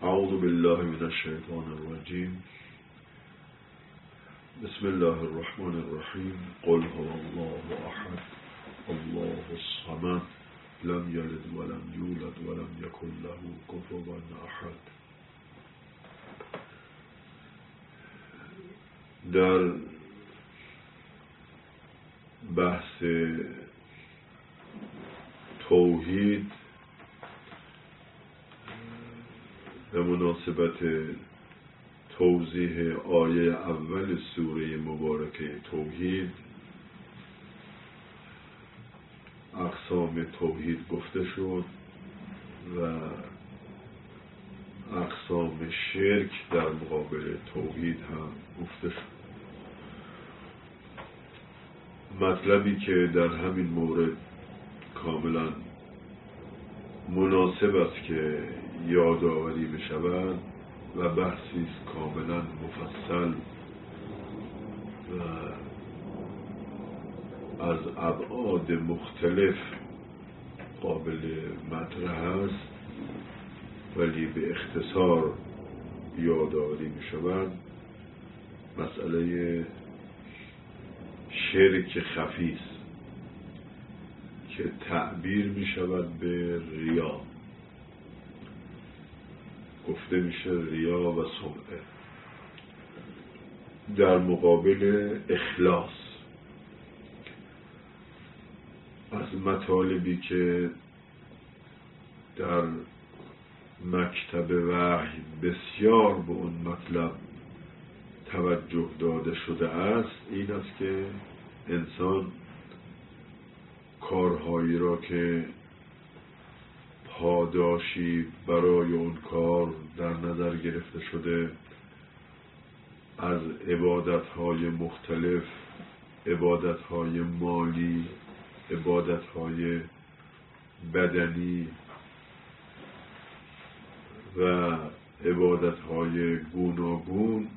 اعوذ بالله من الشیطان الرجیم. بسم الله الرحمن الرحیم. قل هو الله احد الله الصمد لم یلد ولم یولد ولم یکن له کفوا احد. در بحث توحید به مناسبت توضیح آیه اول سوره مبارکه توحید اقسام توحید گفته شد و اقسام شرک در مقابل توحید هم گفته شد. مطلبی که در همین مورد کاملا مناسب است که یادآوری بشود و بحثی است کاملا مفصل و از ابعاد مختلف قابل مطرح است، ولی به اختصار یادآوری می‌شود. مسئله شرک خفی است که تعبیر می‌شود به ریا. گفته میشه ریا و سمعه در مقابل اخلاص. از مطالبی که در مکتب وحی بسیار به اون مطلب توجه داده شده است این است که انسان کارهایی را که پاداشی برای اون کار در نظر گرفته شده، از عبادت‌های مختلف، عبادت‌های مالی، عبادت‌های بدنی و عبادت‌های گوناگون،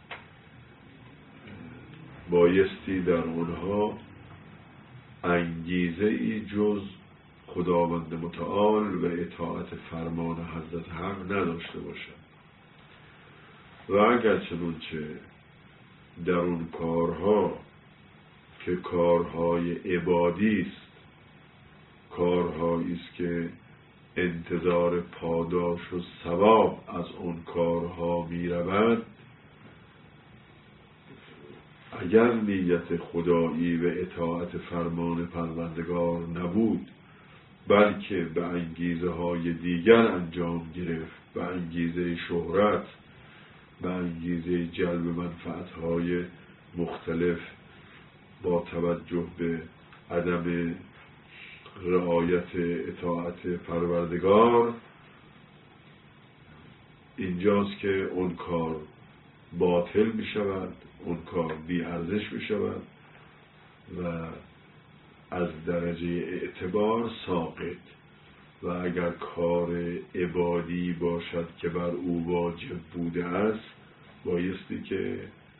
بایستی در اونها انگیزه‌ای جز خداوند متعال و اطاعت فرمان حضرت حق نداشته باشد. و اگر چنانچه در اون کارها که کارهای عبادی است، کارهایی است که انتظار پاداش و ثواب از اون کارها می رود، اگر نیت خدایی و اطاعت فرمان پروردگار نبود بلکه به انگیزه های دیگر انجام گرفت، به انگیزه شهرت، به انگیزه جلب منفعت های مختلف با توجه به عدم رعایت اطاعت پروردگار، اینجاست که اون کار باطل می شود، اون کار بی ارزش می شود و از درجه اعتبار ساقط. و اگر کار عبادی باشد که بر او واجب بوده است، بایستی که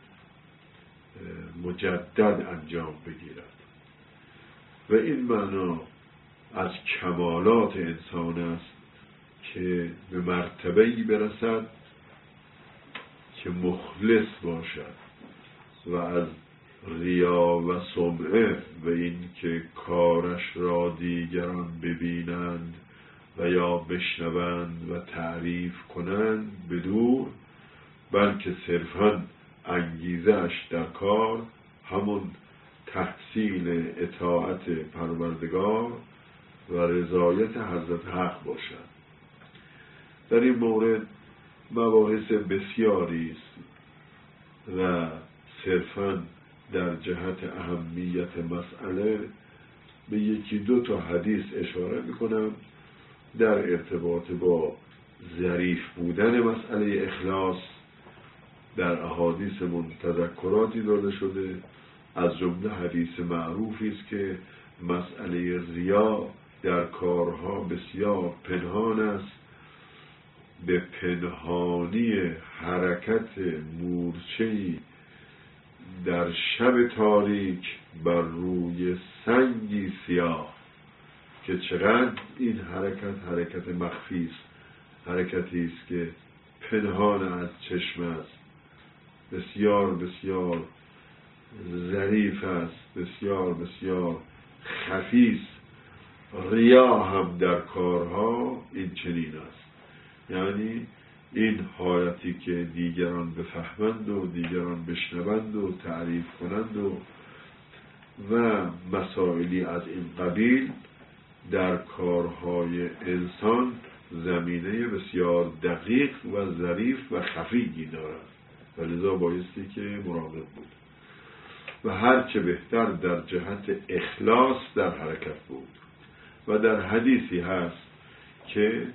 مجدد انجام بگیرد. و این معنا از کمالات انسان است که به مرتبه‌ای برسد که مخلص باشد و از ریا و سمعه و این که کارش را دیگران ببینند و یا بشنوند و تعریف کنند بدور، بلکه صرفاً انگیزه‌اش در کار همون تحصیل اطاعت پروردگار و رضایت حضرت حق باشد. در این مورد مباحث بسیاری است و صرفاً در جهت اهمیت مسئله به یکی دو تا حدیث اشاره میکنم در ارتباط با ظریف بودن مسئله اخلاص. در احادیثمون تذکراتی داده شده، از جمله حدیث معروفی است که مسئله ریا در کارها بسیار پنهان است، به پنهانی حرکت مورچه‌ای در شب تاریک بر روی سنگی سیاه، که چقدر این حرکت مخفی است، حرکتی است که پنهان از چشم است، بسیار بسیار ظریف است، بسیار بسیار خفی است. ریا هم در کارها این چنین است، یعنی این حالتی که دیگران بفهمند و دیگران بشنوند و تعریف کنند و مسائلی از این قبیل در کارهای انسان زمینه بسیار دقیق و ظریف و خفیی دارد و لذا بایستی که مراقب بود و هرچه بهتر در جهت اخلاص در حرکت بود. و در حدیثی هست که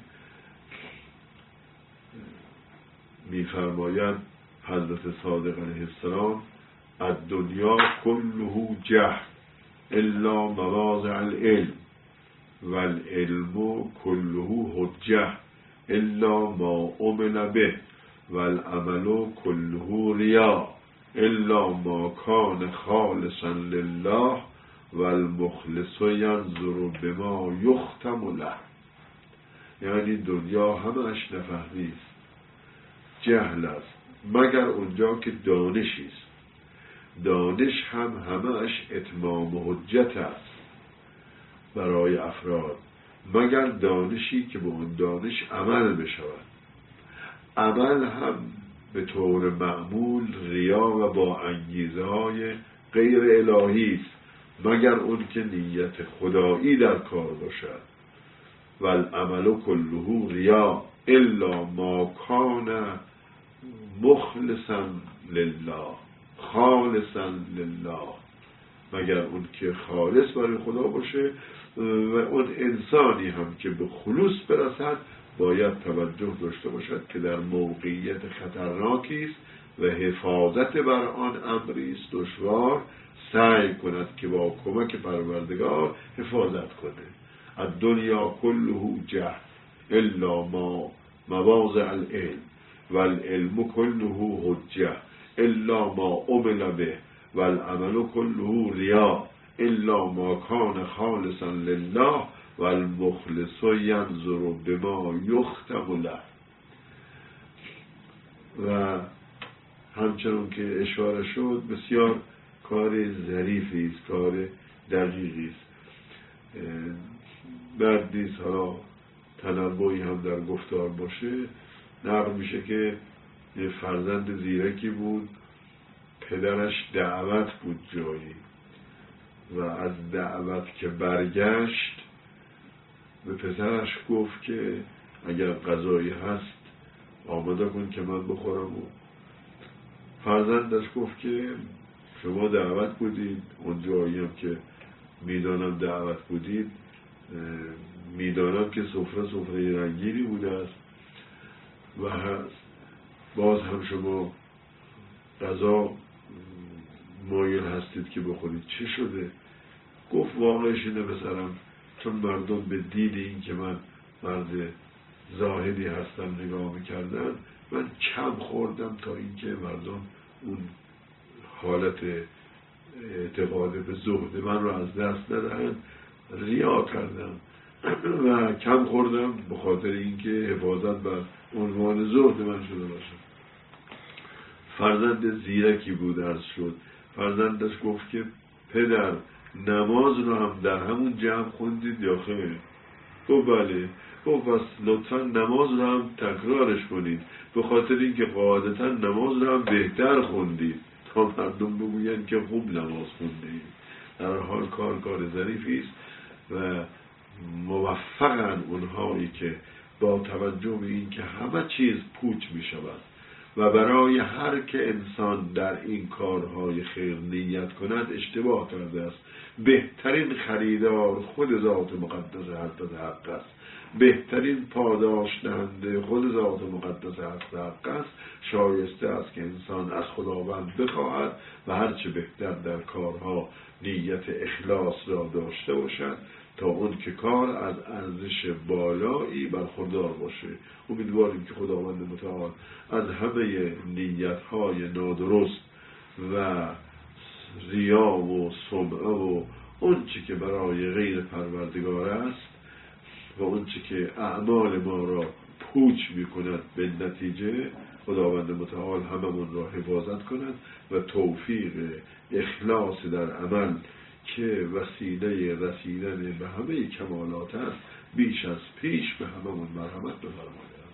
می‌فرماید حضرت صادق علیه السلام الدنیا كله جهل الا مواضع العلم والعلم كله حجة الا ما عمل به والعمل كله رياء الا ما كان خالصا لله والمخلص ينظر بما يختم له. یعنی دنیا همش نفهمی است، جهل است، مگر اونجا که دانشی است. دانش هم همش اتمام و حجت است برای افراد، مگر دانشی که به اون دانش عمل بشود. عمل هم به طور معمول ریا و با انگیزه های غیر الهی است، مگر اون که نیت خدایی در کار باشد. والعمل كله ریا الا ما کان مخلصا لله خالصا لله، مگر اون که خالص برای خدا باشه. و اون انسانی هم که به خلوص برسد باید توجه داشته باشد که در موقعیت خطرناکی است و حفاظت بر آن امری است دشوار، سعی کند که با کمک پروردگار حفاظت کنه. الدنیا كله جهل الا ما مواضع العلم والعلم كله حجة الا ما عمل به والعمل كله رياء الا ما كان خالصا لله والمخلص ينظر بما يختم له. و همچنون که اشاره شد بسیار کار ظریفی است، کار دقیقی است. بعد نیست حالا تنبوهی هم در گفتار باشه، نقل میشه که یه فرزند زیرکی بود، پدرش دعوت بود جایی و از دعوت که برگشت به پسرش گفت که اگر غذایی هست آماده کن که من بخورم. و فرزندش گفت که شما دعوت بودید، اون جایی هم که میدانم دعوت بودید، میدانم که سفره رنگینی بوده است و باز هم شما غذا مایل هستید که بخورید، چه شده؟ گفت واقعش اینه پسرم، چون مردم به دید این که من مرد زاهدی هستم نگاه میکردن، من کم خوردم تا اینکه مردم اون حالت اعتقاد به زهد من رو از دست ندهن، ریا کردم و کم خوردم به خاطر اینکه حفاظت بر عنوان زهد من شده باشم. فرزند زیرکی بود عرض شد. فرزندش گفت که پدر نماز رو هم در همون جمع خوندید یا خیر؟ گفت بله. گفت پس لطفا نماز رو هم تکرارش کنید، به خاطر اینکه قاعدتا نماز رو هم بهتر خوندید تا مردم بگویند که خوب نماز خوندید. در حال کار ظریفی است و موفقن اونهایی که با توجه به این که همه چیز پوچ می شود و برای هر که انسان در این کارهای خیر نیت کند اشتباه کرده است. بهترین خریدار خود ذات مقدس حضرت حق است، بهترین پاداش دهنده خود ذات مقدس حضرت حق است. شایسته است که انسان از خداوند بخواهد و هرچه بهتر در کارها نیت اخلاص را داشته باشد تا اون که کار از ارزش بالایی برخوردار باشه. امیدواریم که خداوند متعال از همه نیت‌های نادرست و ریا و سمعه و اون چی که برای غیر پروردگار است و اون چی که اعمال ما را پوچ میکند، به نتیجه خداوند متعال هممون را حفاظت کند و توفیق اخلاص در عمل که وسیله رسیدن به همه کمالات است بیش از پیش به هممون مرحمت بفرماید.